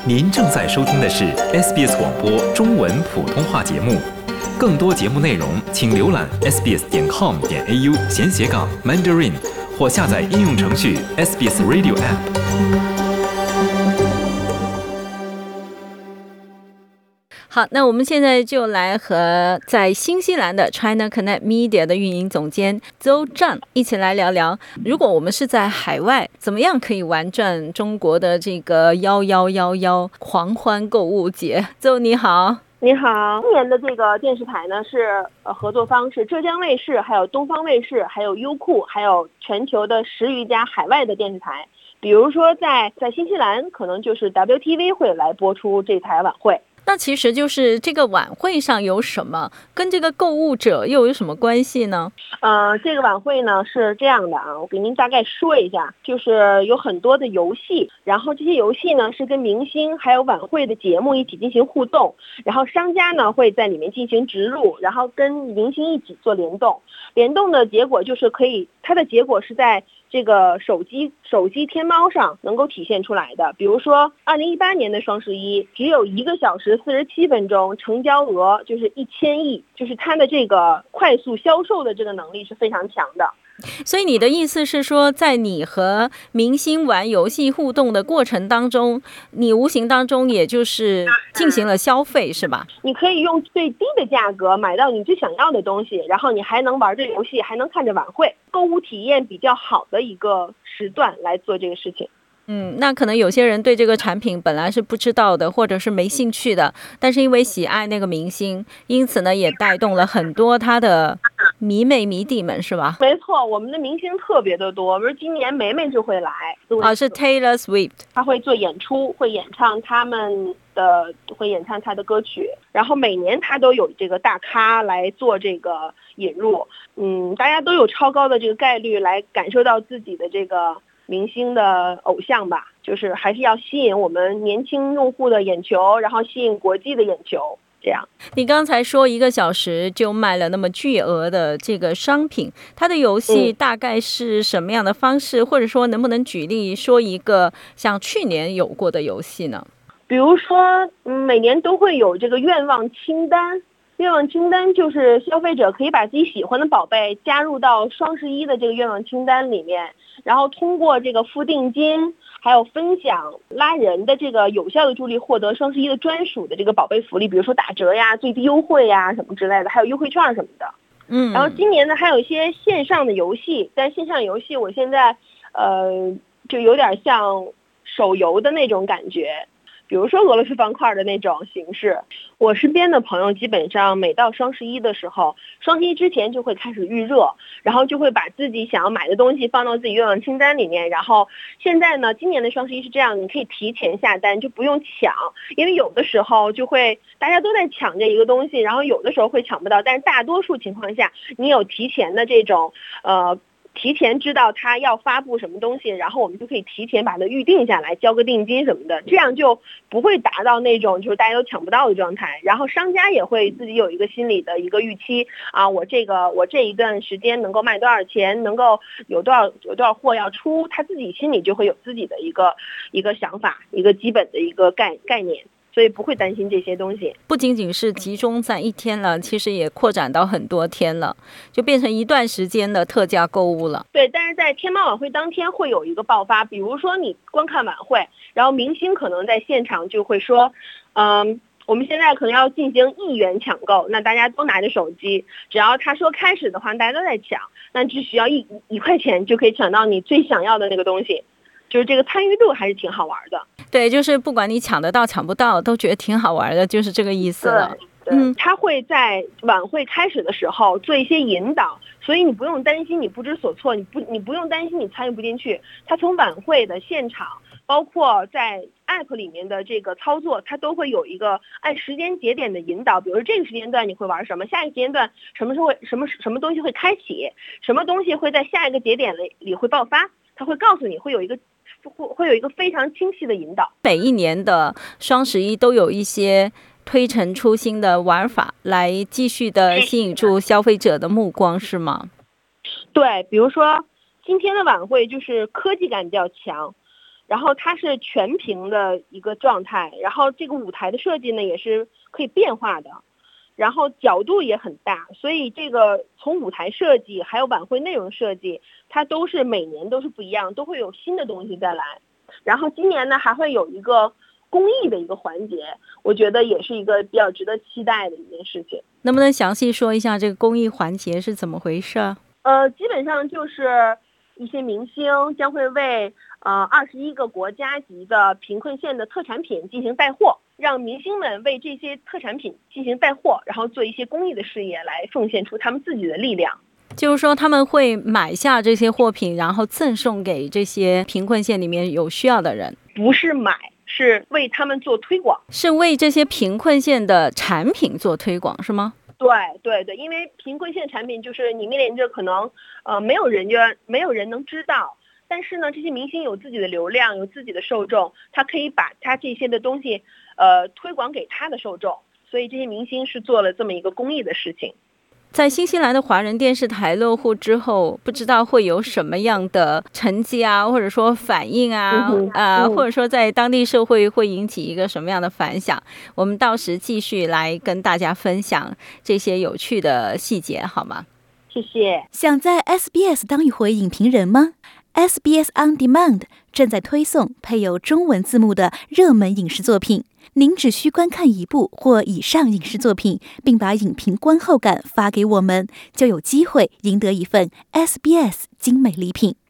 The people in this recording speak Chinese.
您正在收听的是 SBS 广播中文普通话节目，更多节目内容请浏览 sbs.com.au/Mandarin 或下载应用程序 SBS Radio App。 好，那我们现在就来和在新西兰的 China Connect Media 的运营总监邹战一起来聊聊，如果我们是在海外，怎么样可以玩转中国的这个1111狂欢购物节。邹你好。 你好，今年的这个电视台呢是合作方是浙江卫视，还有东方卫视，还有优酷，还有全球的10余家海外的电视台。比如说在新西兰，可能就是 WTV 会来播出这台晚会。 那其实就是这个晚会上有什么，跟这个购物者又有什么关系呢？ 这个晚会呢是这样的啊，我给您大概说一下，就是有很多的游戏，然后这些游戏呢是跟明星还有晚会的节目一起进行互动，然后商家呢会在里面进行植入，然后跟明星一起做联动的结果就是它的结果是在这个手机天猫上能够体现出来的。比如说2018年的双11，只有1个小时47分钟，成交额就是1000亿，就是它的这个快速销售的这个能力是非常强的。 所以你的意思是说，在你和明星玩游戏互动的过程当中，你无形当中也就是进行了消费，是吧？ 你可以用最低的价格买到你最想要的东西，然后你还能玩这游戏，还能看着晚会，购物体验比较好的一个时段来做这个事情。 那可能有些人对这个产品本来是不知道的，或者是没兴趣的，但是因为喜爱那个明星，因此呢也带动了很多他的迷妹迷弟们，是吧？ 没错，我们的明星特别的多，比如今年梅梅就会来， 是 Taylor Swift， 她会做演出，会演唱她的歌曲，然后每年她都有这个大咖来做这个引入，大家都有超高的这个概率来感受到自己的这个明星的偶像吧，就是还是要吸引我们年轻用户的眼球，然后吸引国际的眼球，这样。 你刚才说1个小时就卖了那么巨额的这个商品，它的游戏大概是什么样的方式，或者说能不能举例说一个像去年有过的游戏呢？ 比如说，每年都会有这个愿望清单。愿望清单就是消费者可以把自己喜欢的宝贝加入到双11的这个愿望清单里面，然后通过这个付定金还有分享拉人的这个有效的助力，获得双11的专属的这个宝贝福利，比如说打折呀、最低优惠呀什么之类的，还有优惠券什么的。然后今年呢还有一些线上的游戏，但线上游戏我现在就有点像手游的那种感觉，比如说俄罗斯方块的那种形式。我身边的朋友基本上每到双11的时候，双11之前就会开始预热，然后就会把自己想要买的东西放到自己愿望清单里面。然后现在呢，今年的双11是这样，你可以提前下单，就不用抢，因为有的时候就会大家都在抢这一个东西，然后有的时候会抢不到，但是大多数情况下你有提前的这种提前知道他要发布什么东西，然后我们就可以提前把它预定下来，交个定金什么的，这样就不会达到那种就是大家都抢不到的状态。然后商家也会自己有一个心理的一个预期啊，我这一段时间能够卖多少钱，能够有多少货要出，他自己心里就会有自己的一个想法，一个基本的一个概念。所以不会担心这些东西。 不仅仅是集中在1天了，其实也扩展到很多天了，就变成一段时间的特价购物了。 对，但是在天猫晚会当天会有一个爆发，比如说你观看晚会，然后明星可能在现场就会说我们现在可能要进行1元抢购，那大家都拿着手机，只要他说开始的话，大家都在抢，那只需要1块钱就可以抢到你最想要的那个东西，就是这个参与度还是挺好玩的。 对，就是不管你抢得到抢不到都觉得挺好玩的，就是这个意思了。 他会在晚会开始的时候做一些引导，所以你不用担心你不知所措，你不用担心你参与不进去。他从晚会的现场，包括在 app 里面的这个操作，它都会有一个按时间节点的引导，比如说这个时间段你会玩什么，下一个时间段什么时候什么东西会开启，什么东西会在下一个节点里会爆发，他会告诉你，会有一个非常清晰的引导。 每一年的双11都有一些推陈出新的玩法，来继续的吸引住消费者的目光，是吗？ 对，比如说今天的晚会就是科技感比较强， 然后它是全屏的一个状态，然后这个舞台的设计呢也是可以变化的，然后角度也很大，所以这个从舞台设计还有晚会内容设计，它都是每年都是不一样，都会有新的东西再来。然后今年呢还会有一个公益的一个环节，我觉得也是一个比较值得期待的一件事情。 能不能详细说一下这个公益环节是怎么回事？ 基本上就是一些明星将会为21个国家级的贫困县的特产品进行带货，让明星们为这些特产品进行带货，然后做一些公益的事业来奉献出他们自己的力量。 就是说他们会买下这些货品，然后赠送给这些贫困县里面有需要的人。 不是买，是为他们做推广， 是为这些贫困县的产品做推广，是吗？ 对，因为贫困县产品就是你面临着可能没有人能知道，但是呢这些明星有自己的流量，有自己的受众，他可以把他这些的东西推广给他的受众，所以这些明星是做了这么一个公益的事情。 在新西兰的华人电视台落户之后，不知道会有什么样的成绩啊，或者说反应啊，或者说在当地社会会引起一个什么样的反响，我们到时继续来跟大家分享这些有趣的细节，好吗？ 谢谢。 想在 SBS 当一回影评人吗？ SBS On Demand 正在推送配有中文字幕的热门影视作品，您只需观看一部或以上影视作品，并把影评观后感发给我们，就有机会赢得一份 SBS 精美礼品。